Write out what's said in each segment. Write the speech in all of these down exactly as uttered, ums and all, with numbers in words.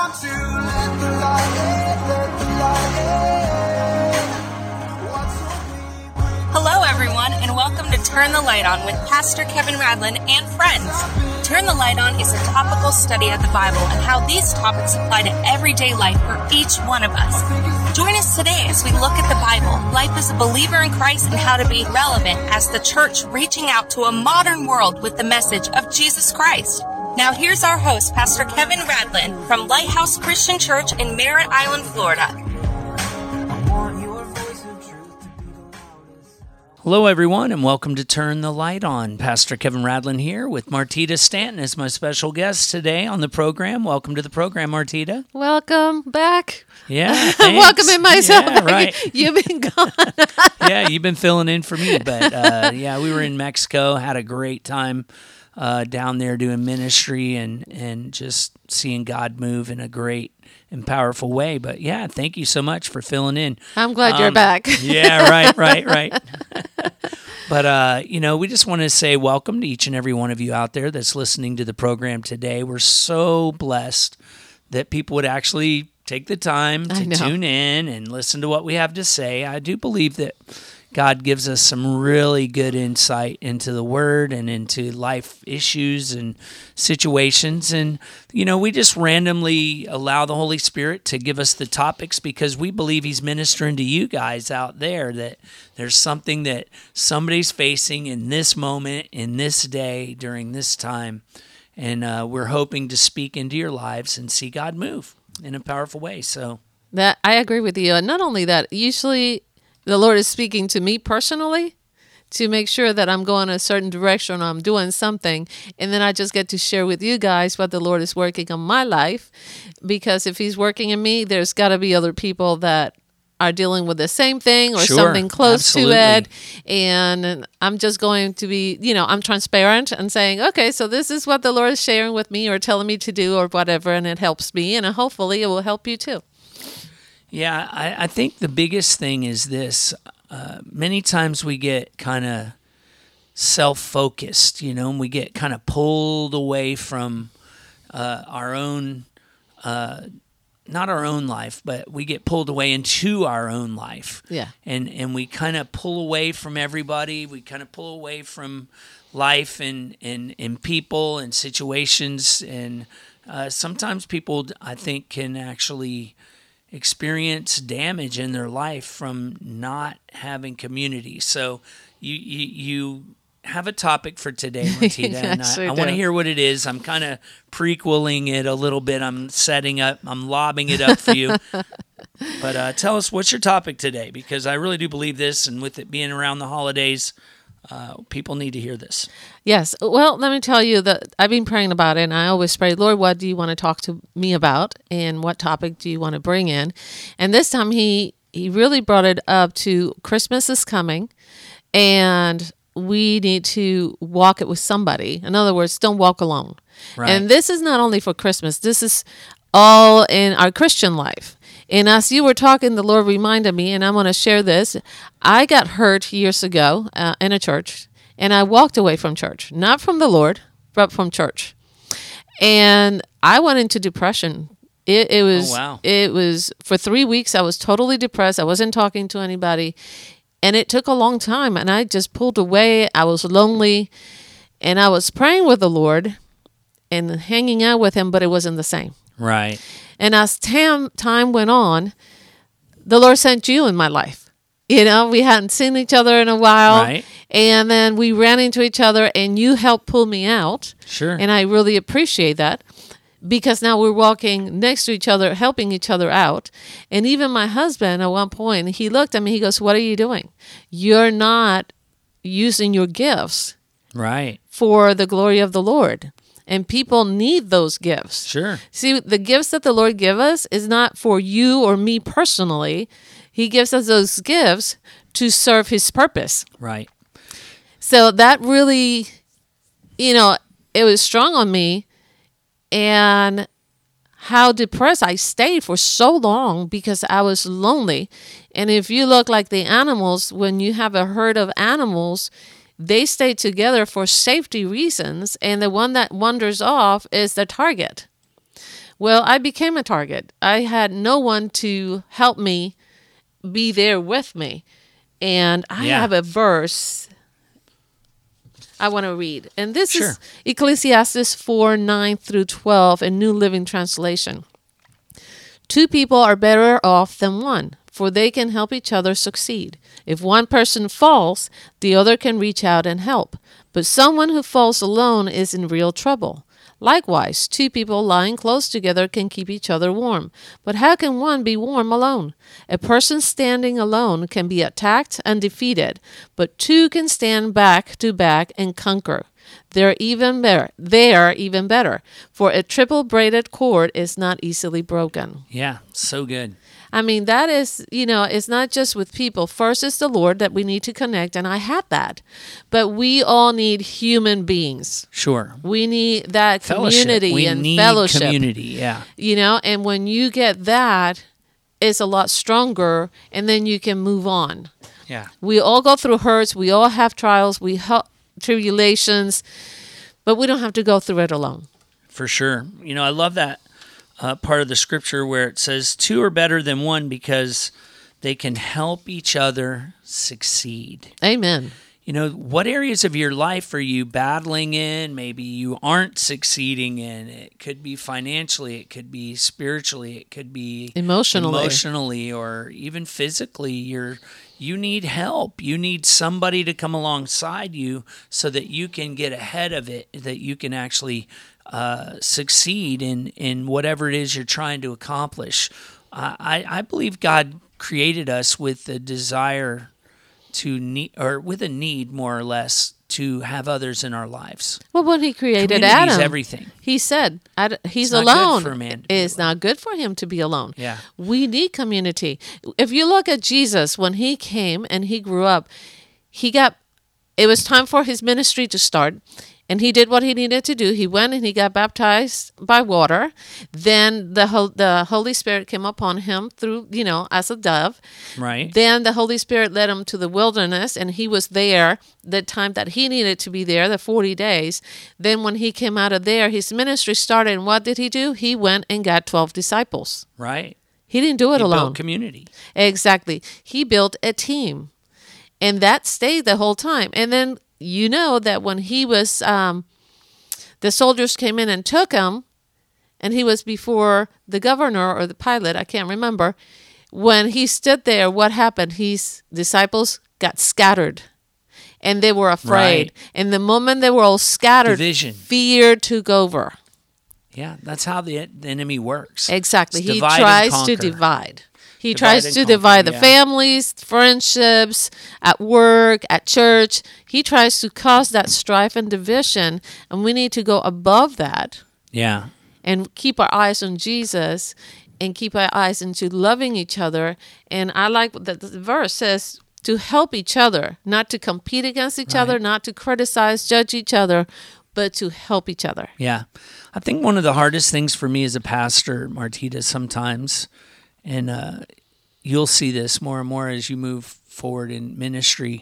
want to let the light in, let the light in. What's so deep? Hello, everyone, and welcome to Turn the Light On with Pastor Kevin Radlin and friends. Turn the Light On is a topical study of the Bible and how these topics apply to everyday life for each one of us. Join us today as we look at the Bible, life as a believer in Christ, and how to be relevant as the church reaching out to a modern world with the message of Jesus Christ. Now here's our host, Pastor Kevin Radlin from Lighthouse Christian Church in Merritt Island, Florida. Hello, everyone, and welcome to Turn the Light On. Pastor Kevin Radlin here with Martita Stanton as my special guest today on the program. Welcome to the program, Martita. Welcome back. Yeah, thanks. Welcome in myself. Yeah, right. You've been gone. Yeah, you've been filling in for me, but uh, yeah, we were in Mexico, had a great time uh, down there doing ministry and, and just seeing God move in a great and powerful way. But yeah, thank you so much for filling in. I'm glad um, you're back. Yeah, right, right, right. But, uh, you know, we just want to say welcome to each and every one of you out there that's listening to the program today. We're so blessed that people would actually take the time to tune in and listen to what we have to say. I do believe that God gives us some really good insight into the Word and into life issues and situations. And, you know, we just randomly allow the Holy Spirit to give us the topics because we believe He's ministering to you guys out there, that there's something that somebody's facing in this moment, in this day, during this time. And uh, we're hoping to speak into your lives and see God move in a powerful way. So that I agree with you. And not only that, usually the Lord is speaking to me personally to make sure that I'm going a certain direction or I'm doing something. And then I just get to share with you guys what the Lord is working on my life. Because if He's working in me, there's got to be other people that are dealing with the same thing or Sure, something close absolutely. to it. And I'm just going to be, you know, I'm transparent and saying, okay, so this is what the Lord is sharing with me or telling me to do or whatever. And it helps me. And hopefully it will help you too. Yeah, I, I think the biggest thing is this. Uh, many times we get kind of self-focused, you know, and we get kind of pulled away from uh, our own, uh, not our own life, but we get pulled away into our own life. Yeah. And, and we kind of pull away from everybody. We kind of pull away from life and, and, and people and situations. And uh, sometimes people, I think, can actually experience damage in their life from not having community. So you you, you have a topic for today, Martita, and Yes, I, we I want to do. hear what it is. I'm kind of prequeling it a little bit. I'm setting up, I'm lobbing it up for you. But uh, tell us, what's your topic today? Because I really do believe this, and with it being around the holidays, uh, people need to hear this. Yes. Well, let me tell you that I've been praying about it, and I always pray, Lord, what do you want to talk to me about, and what topic do you want to bring in? And this time he, he really brought it up to Christmas is coming, and we need to walk it with somebody. In other words, don't walk alone. Right. And this is not only for Christmas. This is all in our Christian life. And as you were talking, the Lord reminded me, and I'm going to share this. I got hurt years ago uh, in a church, and I walked away from church. Not from the Lord, but from church. And I went into depression. It, it was, Oh, wow. It was, for three weeks, I was totally depressed. I wasn't talking to anybody. And it took a long time, and I just pulled away. I was lonely, and I was praying with the Lord and hanging out with Him, but it wasn't the same. Right. And as tam, time went on, the Lord sent you in my life. You know, we hadn't seen each other in a while. Right. And then we ran into each other, and you helped pull me out. Sure. And I really appreciate that, because now we're walking next to each other, helping each other out. And even my husband, at one point, he looked at me, he goes, what are you doing? You're not using your gifts Right. for the glory of the Lord. And people need those gifts. Sure. See, the gifts that the Lord give us is not for you or me personally. He gives us those gifts to serve His purpose. Right. So that really, you know, it was strong on me, and how depressed I stayed for so long because I was lonely. And if you look like the animals, when you have a herd of animals, they stay together for safety reasons, and the one that wanders off is the target. Well, I became a target. I had no one to help me be there with me. And I Yeah. have a verse I want to read. And this Sure. is Ecclesiastes four, nine through twelve in New Living Translation. Two people are better off than one, for they can help each other succeed. If one person falls, the other can reach out and help. But someone who falls alone is in real trouble. Likewise, two people lying close together can keep each other warm. But how can one be warm alone? A person standing alone can be attacked and defeated, but two can stand back to back and conquer. They're even better. They are even better, for a triple braided cord is not easily broken. Yeah, so good. I mean, that is, you know, it's not just with people. First is the Lord that we need to connect, and I had that. But we all need human beings. Sure. We need that Fellowship. community we and need fellowship. community, yeah. You know, and when you get that, it's a lot stronger, and then you can move on. Yeah. We all go through hurts. We all have trials. We have tribulations, but we don't have to go through it alone. For sure. You know, I love that uh, part of the scripture where it says two are better than one because they can help each other succeed. Amen. You know, what areas of your life are you battling in? Maybe you aren't succeeding in. It could be financially, it could be spiritually, it could be Emotionally. emotionally, or even physically. You're you need help. You need somebody to come alongside you so that you can get ahead of it, that you can actually uh, succeed in in whatever it is you're trying to accomplish. I I believe God created us with a desire to need, or with a need more or less, to have others in our lives. Well, when he created Community is Adam, everything. he said Ad- he's It's not good alone. for a man to be It's alone. not good for him to be alone. Yeah. We need community. If you look at Jesus, when he came and he grew up, he got, it was time for his ministry to start. And he did what he needed to do. He went and he got baptized by water. Then the Hol- the Holy Spirit came upon him through, you know, as a dove. Right. Then the Holy Spirit led him to the wilderness, and he was there the time that he needed to be there, the forty days. Then when he came out of there, his ministry started. And what did he do? He went and got twelve disciples. Right. He didn't do it He alone. built community. Exactly. He built a team, and that stayed the whole time. And then you know that when he was, um, the soldiers came in and took him, and he was before the governor or the pilot, I can't remember. When he stood there, what happened? His disciples got scattered, and they were afraid. Right. And the moment they were all scattered, Division. fear took over. Yeah, that's how the, the enemy works. Exactly. It's He divide and tries to conquer. divide. He Divide tries and to conquer, divide the yeah. families, friendships, at work, at church. He tries to cause that strife and division, and we need to go above that Yeah. and keep our eyes on Jesus and keep our eyes into loving each other. And I like that the verse says to help each other, not to compete against each other, not to criticize, judge each other, but to help each other. Yeah. I think one of the hardest things for me as a pastor, Martita, sometimes, and uh, you'll see this more and more as you move forward in ministry,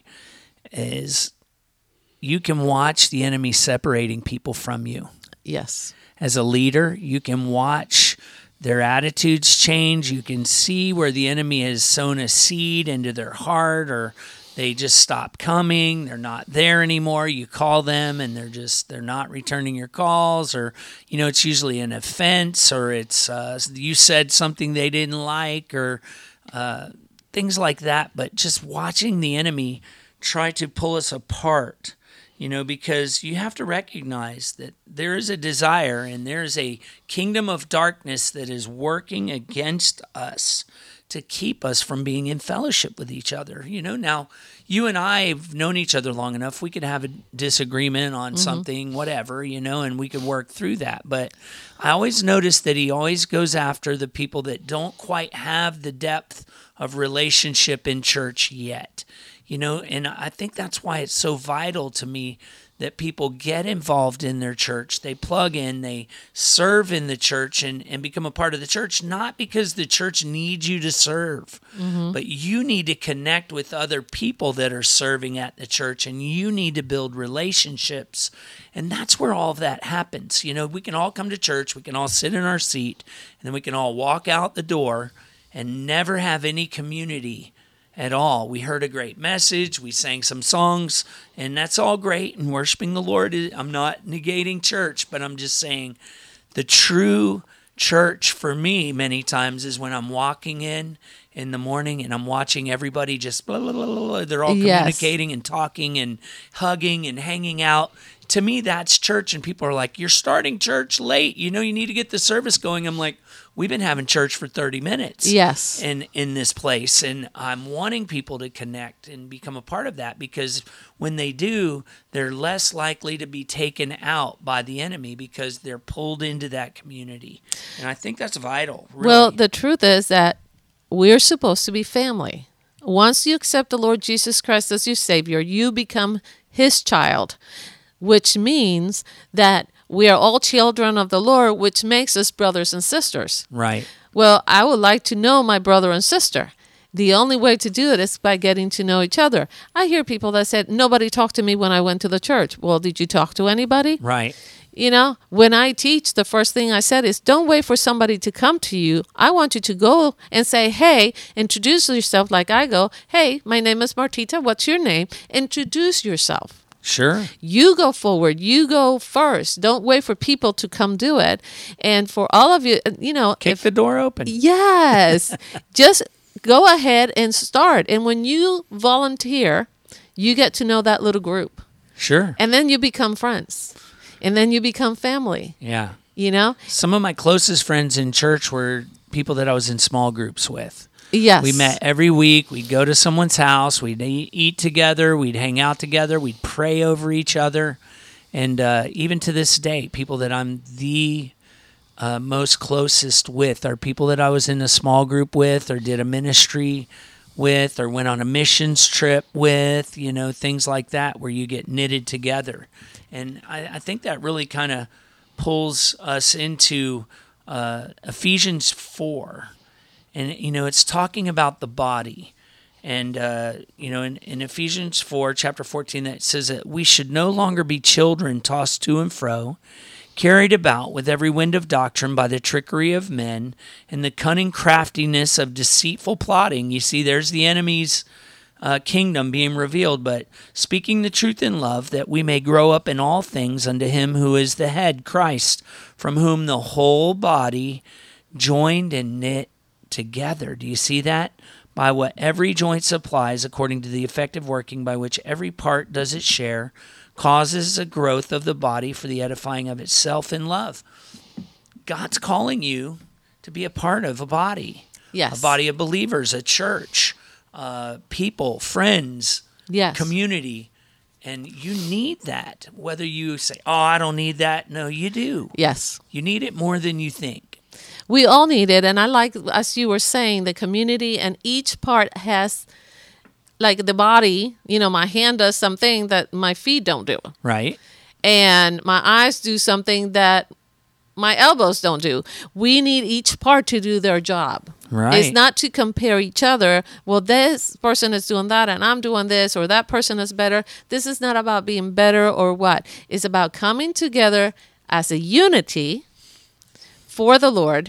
is you can watch the enemy separating people from you. Yes. As a leader, you can watch their attitudes change. You can see where the enemy has sown a seed into their heart, or they just stop coming. They're not there anymore. You call them and they're just, they're not returning your calls, or, you know, it's usually an offense, or it's, uh, you said something they didn't like, or uh, things like that. But just watching the enemy try to pull us apart, you know, because you have to recognize that there is a desire and there is a kingdom of darkness that is working against us to keep us from being in fellowship with each other. You know, now you and I have known each other long enough. We could have a disagreement on something, whatever, you know, and we could work through that. But I always notice that he always goes after the people that don't quite have the depth of relationship in church yet. You know, and I think that's why it's so vital to me that people get involved in their church. They plug in, they serve in the church and, and become a part of the church, not because the church needs you to serve, mm-hmm. but you need to connect with other people that are serving at the church, and you need to build relationships. And that's where all of that happens. You know, we can all come to church, we can all sit in our seat, and then we can all walk out the door and never have any community at all. We heard a great message, we sang some songs, and that's all great, and worshiping the Lord. I'm not negating church, but I'm just saying the true church for me many times is when I'm walking in in the morning and I'm watching everybody just blah, blah, blah, blah. They're all Yes. communicating and talking and hugging and hanging out. To me, that's church, and people are like, you're starting church late. You know, you need to get the service going. I'm like, we've been having church for thirty minutes Yes. in, in this place, and I'm wanting people to connect and become a part of that, because when they do, they're less likely to be taken out by the enemy because they're pulled into that community. And I think that's vital. Really. Well, the truth is that we're supposed to be family. Once you accept the Lord Jesus Christ as your Savior, you become His child, which means that we are all children of the Lord, which makes us brothers and sisters. Right. Well, I would like to know my brother and sister. The only way to do it is by getting to know each other. I hear people that said, nobody talked to me when I went to the church. Well, did you talk to anybody? Right. You know, when I teach, the first thing I said is, don't wait for somebody to come to you. I want you to go and say, hey, introduce yourself like I go. Hey, my name is Martita. What's your name? Introduce yourself. Sure. You go forward. You go first. Don't wait for people to come do it. And for all of you, you know, Kick if, the door open. yes, just go ahead and start. And when you volunteer, you get to know that little group. Sure. And then you become friends. And then you become family, Yeah. you know? Some of my closest friends in church were people that I was in small groups with. Yes. We met every week. We'd go to someone's house. We'd eat, eat together. We'd hang out together. We'd pray over each other. And uh, even to this day, people that I'm the uh, most closest with are people that I was in a small group with, or did a ministry with, or went on a missions trip with, you know, things like that, where you get knitted together. And I, I think that really kind of pulls us into uh, Ephesians four. And, you know, it's talking about the body. And, uh, you know, in, in Ephesians four, chapter fourteen, that says that we should no longer be children tossed to and fro, carried about with every wind of doctrine by the trickery of men and the cunning craftiness of deceitful plotting. You see, there's the enemy's uh, kingdom being revealed, but speaking the truth in love, that we may grow up in all things unto him who is the head, Christ, from whom the whole body, joined and knit together. Do you see that? By what every joint supplies, according to the effective working by which every part does its share, causes a growth of the body for the edifying of itself in love. God's calling you to be a part of a body. Yes. A body of believers, a church, uh, people, friends, Yes. community. And you need that. Whether you say, oh, I don't need that. No, you do. Yes. You need it more than you think. We all need it. And I like, as you were saying, the community, and each part has, like the body, you know, my hand does something that my feet don't do. Right. And my eyes do something that my elbows don't do. We need each part to do their job. Right. It's not to compare each other. Well, this person is doing that and I'm doing this, or that person is better. This is not about being better or what. It's about coming together as a unity for the Lord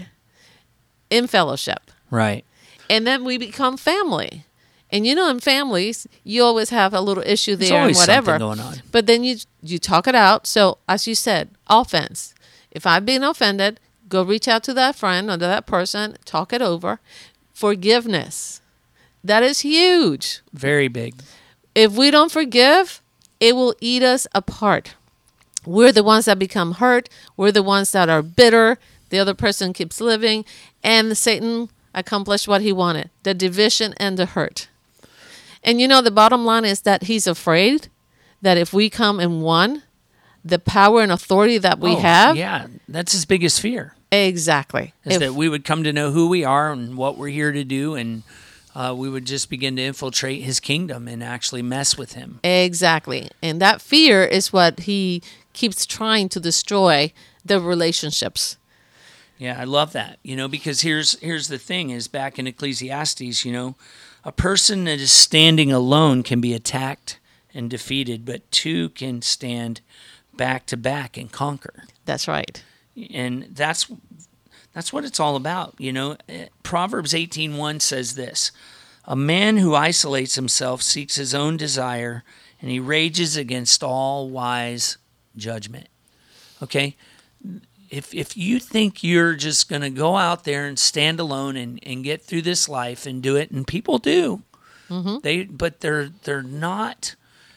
in fellowship. Right. And then we become family. And you know, in families, you always have a little issue There's there and always whatever. something going on. But then you you talk it out. So as you said, offense. If I've been offended, go reach out to that friend or to that person, talk it over. Forgiveness. That is huge. Very big. If we don't forgive, it will eat us apart. We're the ones that become hurt. We're the ones that are bitter. The other person keeps living. And Satan accomplished what he wanted, the division and the hurt. And you know, the bottom line is that he's afraid that if we come in one, the power and authority that we Oh, have. Yeah, that's his biggest fear. Exactly. Is If- that we would come to know who we are and what we're here to do, and uh, we would just begin to infiltrate his kingdom and actually mess with him. Exactly. And that fear is what he keeps trying to destroy the relationships. Yeah, I love that. You know, because here's here's the thing is back in Ecclesiastes, you know, a person that is standing alone can be attacked and defeated, but two can stand back to back and conquer. That's right. And that's that's what it's all about. You know, Proverbs eighteen one says this: a man who isolates himself seeks his own desire, and he rages against all wise judgment. Okay? If if you think you're just going to go out there and stand alone and, and get through this life and do it, and people do, mm-hmm. they but they're they're not.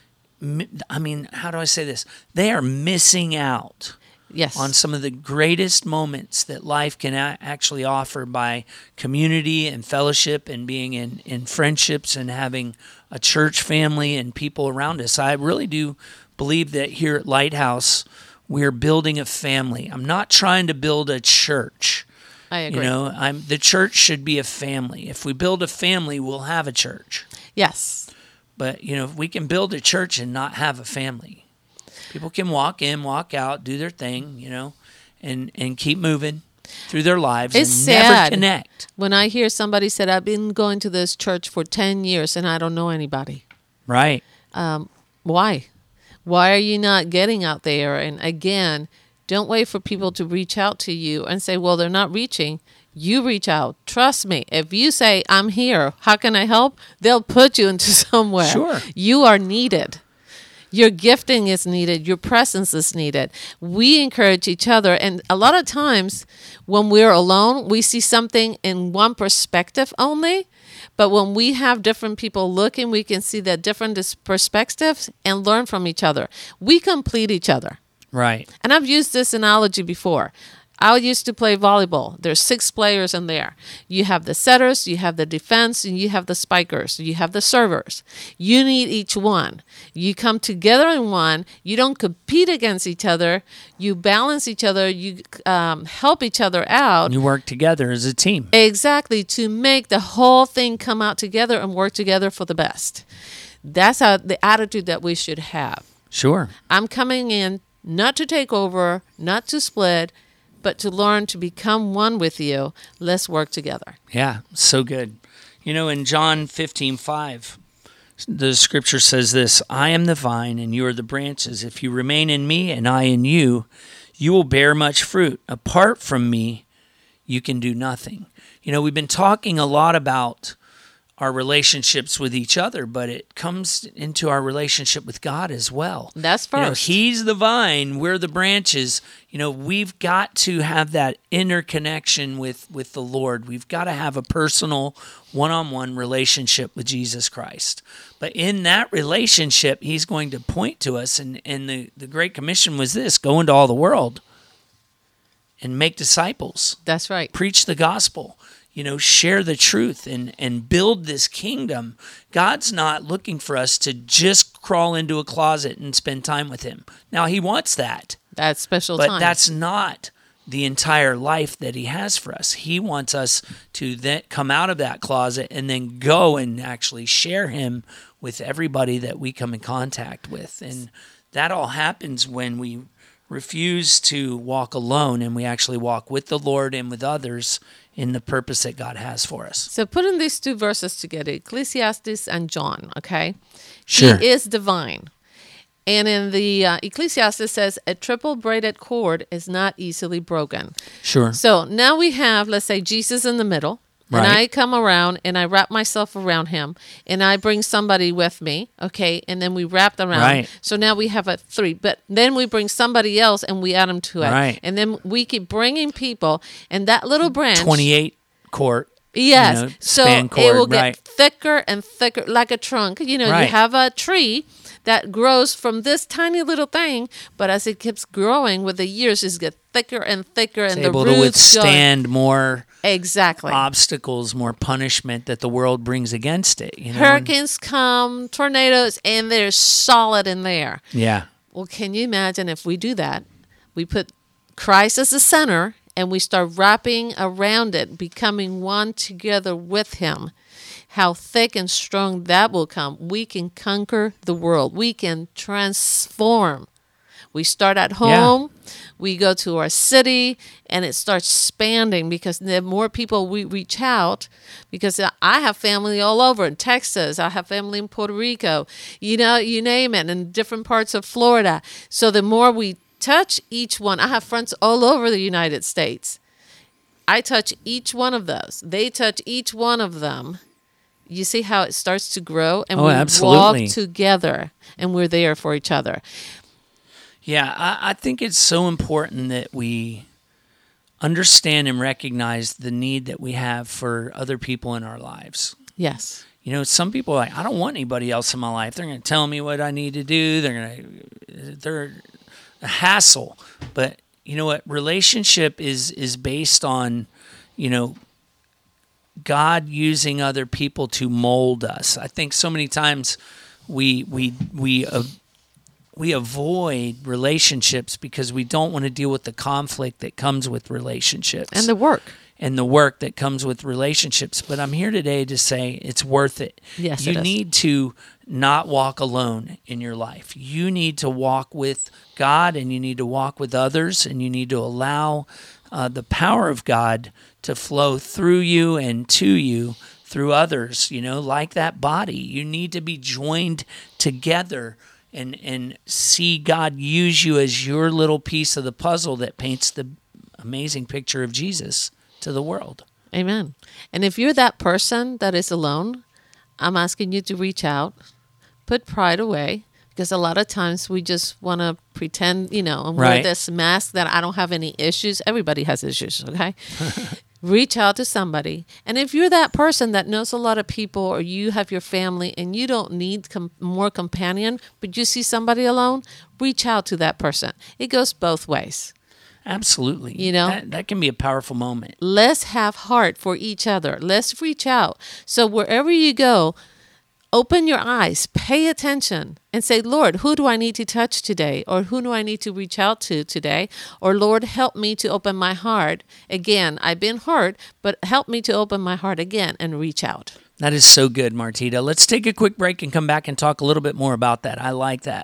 I mean, how do I say this? They are missing out. Yes. On some of the greatest moments that life can a- actually offer by community and fellowship and being in, in friendships and having a church family and people around us. I really do believe that here at Lighthouse, we're building a family. I'm not trying to build a church. I agree. You know, I'm the church should be a family. If we build a family, we'll have a church. Yes. But, you know, if we can build a church and not have a family, people can walk in, walk out, do their thing, you know, and, and keep moving through their lives it's and sad never connect. When I hear somebody said, I've been going to this church for ten years and I don't know anybody. Right. Um, why? Why are you not getting out there? And again, don't wait for people to reach out to you and say, well, they're not reaching. You reach out. Trust me. If you say, I'm here, how can I help? They'll put you into somewhere. Sure. You are needed. Your gifting is needed. Your presence is needed. We encourage each other. And a lot of times when we're alone, we see something in one perspective only. But when we have different people looking, we can see the different dis- perspectives and learn from each other. We complete each other. Right. And I've used this analogy before. I used to play volleyball. There's six players in there. You have the setters, you have the defense, and you have the spikers. You have the servers. You need each one. You come together in one. You don't compete against each other. You balance each other. You um, help each other out. You work together as a team. Exactly, to make the whole thing come out together and work together for the best. That's how the attitude that we should have. Sure. I'm coming in not to take over, not to split, but to learn to become one with you. Let's work together. Yeah, so good. You know, in John fifteen five, the scripture says this: I am the vine and you are the branches. If you remain in me and I in you, you will bear much fruit. Apart from me, you can do nothing. You know, we've been talking a lot about our relationships with each other, but it comes into our relationship with God as well. That's first. You know, he's the vine, we're the branches. You know, we've got to have that interconnection with, with the Lord. We've got to have a personal one-on-one relationship with Jesus Christ. But in that relationship, he's going to point to us, and, and the, the Great Commission was this: go into all the world and make disciples. That's right. Preach the gospel. You know, share the truth and, and build this kingdom. God's not looking for us to just crawl into a closet and spend time with him. Now, he wants that. That's special but time. But that's not the entire life that he has for us. He wants us to then come out of that closet and then go and actually share him with everybody that we come in contact with. And that all happens when we refuse to walk alone and we actually walk with the Lord and with others in the purpose that God has for us. So putting these two verses together, Ecclesiastes and John, okay? Sure. He is divine. And in the uh, Ecclesiastes says, a triple braided cord is not easily broken. Sure. So now we have, let's say, Jesus in the middle. And Right. I come around and I wrap myself around him and I bring somebody with me, okay? And then we wrap around. Right. So now we have a three. But then we bring somebody else and we add them to it. Right. And then we keep bringing people. And that little branch. twenty-eight quart. Yes. You know, so span cord, it will get right. thicker and thicker, like a trunk. You know, Right. you have a tree that grows from this tiny little thing, but as it keeps growing with the years, it's get thicker and thicker, It's and able the to roots go- withstand more exactly obstacles, more punishment that the world brings against it. You know? Hurricanes come, tornadoes, and they're solid in there. Yeah. Well, can you imagine if we do that? We put Christ as the center, and we start wrapping around it, becoming one together with him. how thick and strong that will come. We can conquer the world. We can transform. We start at home, yeah. we go to our city, and it starts expanding because the more people we reach out, because I have family all over in Texas, I have family in Puerto Rico, you know, you name it, in different parts of Florida. So the more we touch each one, I have friends all over the United States. I touch each one of those. They touch each one of them. You see how it starts to grow? And oh, we absolutely. walk together, and we're there for each other. Yeah, I, I think it's so important that we understand and recognize the need that we have for other people in our lives. Yes. You know, some people are like, I don't want anybody else in my life. They're going to tell me what I need to do. They're going to, they're a hassle. But you know what? Relationship is is based on, you know, God using other people to mold us. I think so many times we we we. Uh, We avoid relationships because we don't want to deal with the conflict that comes with relationships. And the work. And the work that comes with relationships. But I'm here today to say it's worth it. Yes, you it is. need to not walk alone in your life. You need to walk with God, and you need to walk with others, and you need to allow uh, the power of God to flow through you and to you through others. You know, like that body. You need to be joined together and and see God use you as your little piece of the puzzle that paints the amazing picture of Jesus to the world. Amen. And if you're that person that is alone, I'm asking you to reach out, put pride away, because a lot of times we just want to pretend, you know, and wear Right. this mask that I don't have any issues. Everybody has issues, okay? Reach out to somebody. And if you're that person that knows a lot of people, or you have your family and you don't need com- more companion, but you see somebody alone, reach out to that person. It goes both ways. Absolutely. You know? That, that can be a powerful moment. Let's have heart for each other. Let's reach out. So wherever you go, open your eyes, pay attention, and say, Lord, who do I need to touch today? Or who do I need to reach out to today? Or Lord, help me to open my heart. Again, I've been hurt, but help me to open my heart again and reach out. That is so good, Martita. Let's take a quick break and come back and talk a little bit more about that. I like that.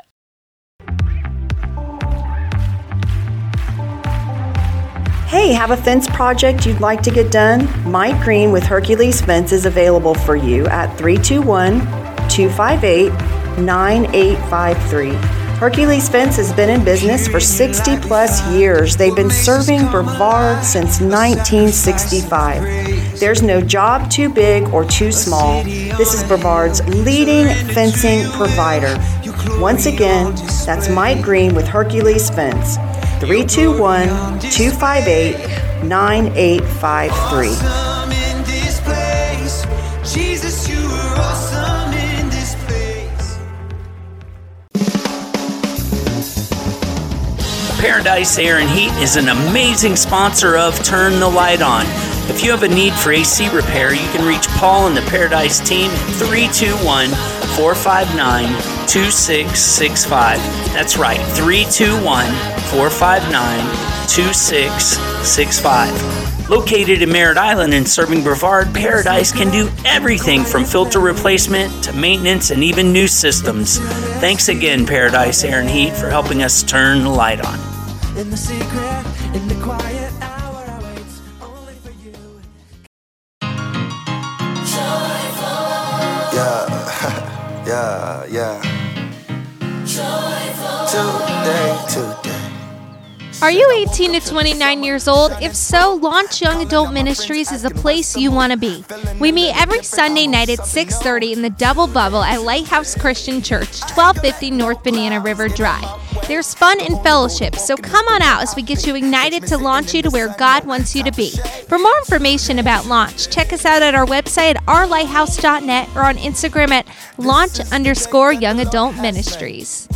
Hey, have a fence project you'd like to get done? Mike Green with Hercules Fence is available for you at three two one, two five eight, nine eight five three. Hercules Fence has been in business for sixty plus years. They've been serving Brevard since nineteen sixty-five. There's no job too big or too small. This is Brevard's leading fencing provider. Once again, that's Mike Green with Hercules Fence. three two one, two five eight, nine eight five three. Awesome in this place. Jesus, you are awesome in this place. Paradise Air and Heat is an amazing sponsor of Turn the Light On. If you have a need for A C repair, you can reach Paul and the Paradise team at three two one, four five nine, two six six five. That's right, three two one, four five nine, two six six five. Located in Merritt Island and serving Brevard, Paradise can do everything from filter replacement to maintenance and even new systems. Thanks again, Paradise Air and Heat, for helping us turn the light on. In the secret, in the quiet hour, I wait only for you. Yeah, yeah, yeah. Today, today. Are you eighteen to twenty-nine years old? If so, Launch Young Adult Ministries is a place you want to be. We meet every Sunday night at six thirty in the Double Bubble at Lighthouse Christian Church, twelve fifty North Banana River Drive. There's fun and fellowship, so come on out as we get you ignited to launch you to where God wants you to be. For more information about Launch, check us out at our website at our lighthouse dot net or on Instagram at launch underscore young adult ministries.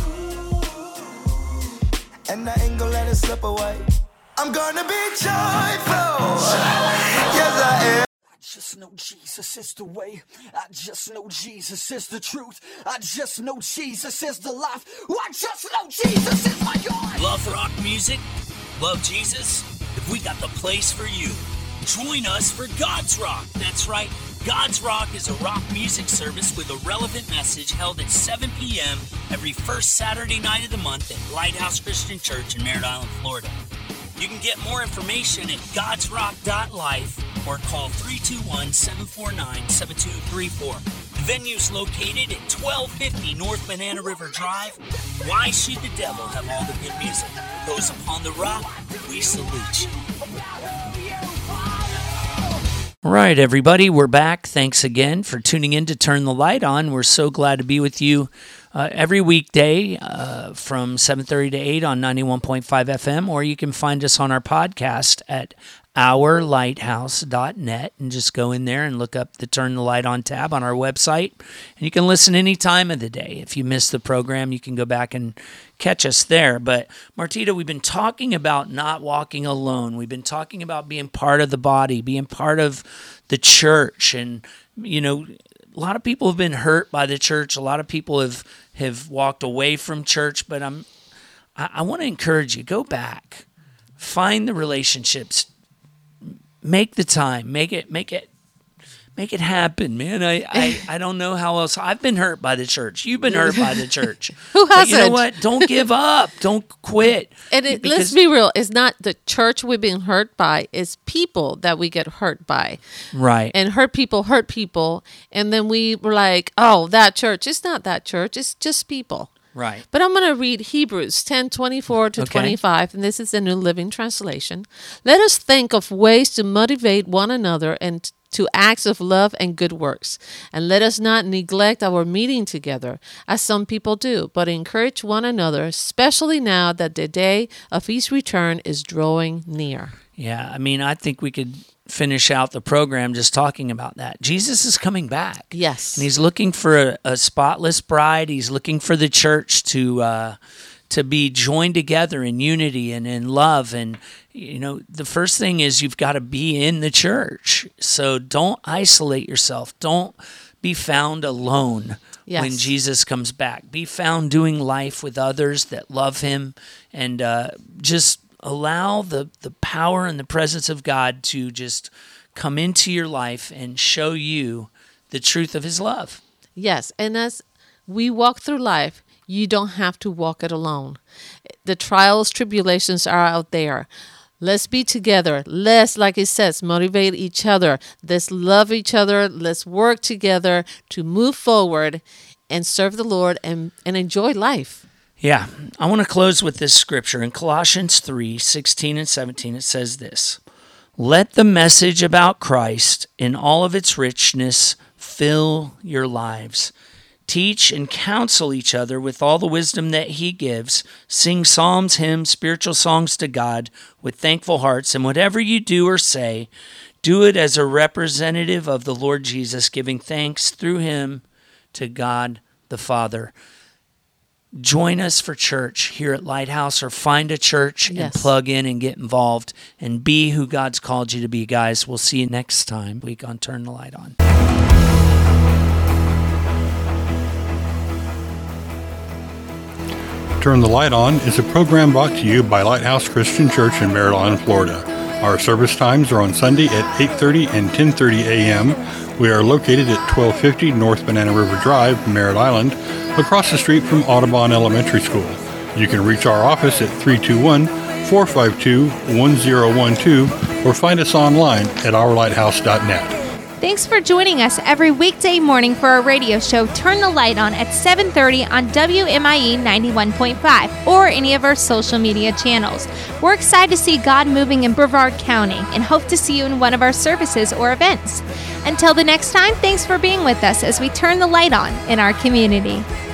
And I ain't gonna let it slip away. I'm gonna be joyful. Yes, I am. I just know Jesus is the way. I just know Jesus is the truth. I just know Jesus is the life. I just know Jesus is my God. Love rock music? Love Jesus? If we got the place for you. Join us for God's Rock. That's right, God's Rock is a rock music service with a relevant message held at seven p.m. every first Saturday night of the month at Lighthouse Christian Church in Merritt Island, Florida. You can get more information at gods rock dot life or call three two one, seven four nine, seven two three four. The venue is located at twelve fifty North Banana River Drive. Why should the devil have all the good music? Those upon the rock, we salute you. All right, everybody, we're back. Thanks again for tuning in to Turn the Light On. We're so glad to be with you uh, every weekday uh, from seven thirty to eight on ninety-one point five F M, or you can find us on our podcast at our lighthouse dot net, and just go in there and look up the Turn the Light On tab on our website, and you can listen any time of the day. If you missed the program, you can go back and catch us there. But Martita, we've been talking about not walking alone. We've been talking about being part of the body, being part of the church, and you know, a lot of people have been hurt by the church. A lot of people have have walked away from church. But I'm I, I want to encourage you, go back, find the relationships. Make the time. Make it. Make it. Make it happen, man. I, I, I don't know how else. I've been hurt by the church. You've been hurt by the church. Who hasn't? But you know what? Don't give up. Don't quit. And it, Because- let's be real. It's not the church we've been hurt by. It's people that we get hurt by. Right. And hurt people hurt people. And then we were like, oh, that church. It's not that church. It's just people. Right. But I'm going to read Hebrews ten twenty-four to Okay. twenty-five, and this is the New Living Translation. Let us think of ways to motivate one another and to acts of love and good works. And let us not neglect our meeting together, as some people do, but encourage one another, especially now that the day of his return is drawing near. Yeah. I mean, I think we could finish out the program just talking about that. Jesus is coming back. Yes. And he's looking for a, a spotless bride. He's looking for the church to uh, to be joined together in unity and in love. And, you know, the first thing is you've got to be in the church. So don't isolate yourself. Don't be found alone Yes. when Jesus comes back. Be found doing life with others that love him, and uh, just allow the, the power and the presence of God to just come into your life and show you the truth of his love. Yes, and as we walk through life, you don't have to walk it alone. The trials, tribulations are out there. Let's be together. Let's, like it says, motivate each other. Let's love each other. Let's work together to move forward and serve the Lord and, and enjoy life. Yeah, I want to close with this scripture. In Colossians three, sixteen and seventeen, it says this: let the message about Christ in all of its richness fill your lives. Teach and counsel each other with all the wisdom that he gives. Sing psalms, hymns, spiritual songs to God with thankful hearts. And whatever you do or say, do it as a representative of the Lord Jesus, giving thanks through him to God the Father. Join us for church here at Lighthouse, or find a church Yes. and plug in and get involved and be who God's called you to be, guys. We'll see you next time week on Turn the Light On. Turn the Light On is a program brought to you by Lighthouse Christian Church in Merritt Island, Florida. Our service times are on Sunday at eight thirty and ten thirty a.m. We are located at twelve fifty North Banana River Drive, Merritt Island, across the street from Audubon Elementary School. You can reach our office at three two one, four five two, one zero one two or find us online at our lighthouse dot net. Thanks for joining us every weekday morning for our radio show Turn the Light On at seven thirty on W M I E ninety-one point five or any of our social media channels. We're excited to see God moving in Brevard County and hope to see you in one of our services or events. Until the next time, thanks for being with us as we turn the light on in our community.